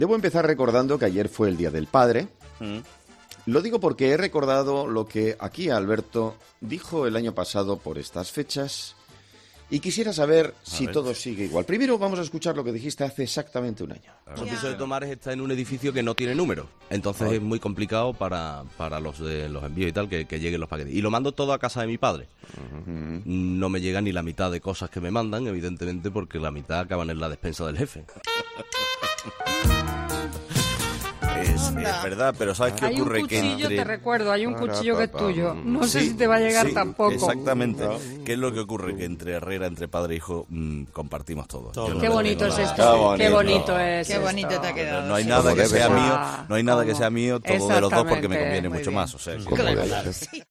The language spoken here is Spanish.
Debo empezar recordando que ayer fue el Día del Padre. Lo digo porque he recordado lo que aquí Alberto dijo el año pasado por estas fechas y quisiera saber si todo sigue igual. Primero vamos a escuchar lo que dijiste hace exactamente un año. El piso de Tomares está en un edificio que no tiene número, entonces es muy complicado para los envíos y tal que lleguen los paquetes. Y lo mando todo a casa de mi padre. No me llega ni la mitad de cosas que me mandan, evidentemente, porque la mitad acaban en la despensa del jefe. Es verdad, pero ¿sabes qué ocurre? Hay un cuchillo, te recuerdo, hay un cuchillo que es tuyo. No sé Sí, si te va a llegar sí, tampoco. Exactamente. ¿Qué es lo que ocurre? Que entre Herrera, entre padre e hijo, compartimos todo. Qué bonito es esto. Qué bonito es Qué bonito esto. te ha quedado. No hay sí. nada que sea ser. mío, no hay nada que sea mío, todo de los dos porque me Exactamente, conviene muy mucho bien. más. O sea, Como debe ser. Sí.